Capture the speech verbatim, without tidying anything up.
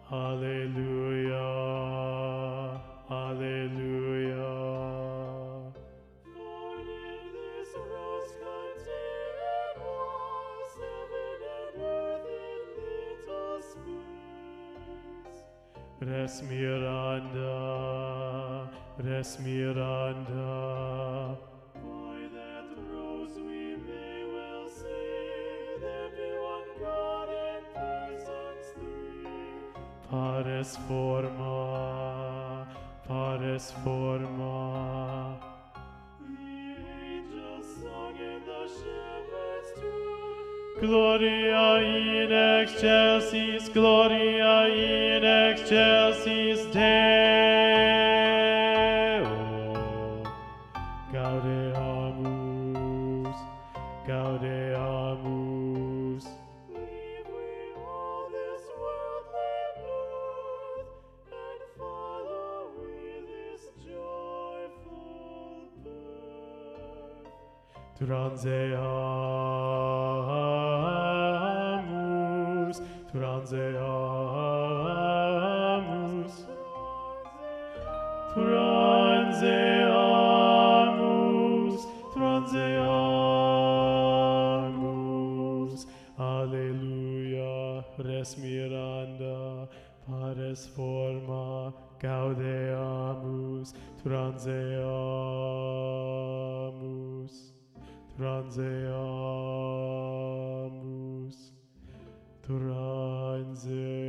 Alleluia, Alleluia. For in this rose contained was heaven and earth in little space. Res miranda, res miranda. By that rose we may well say, there be one God and persons three. Pares forma, pares forma. The angels sung and the shepherds too. Gloria in excelsis, Gloria in excelsis Deo. Gaudeamus, Gaudeamus. Leave we all this worldly mirth, and follow we this joyful birth. Transeamus, transeamus, transeamus, transeamus. Alleluia, res miranda, pares forma, gaudeamus, transeamus, transeamus, transeamus.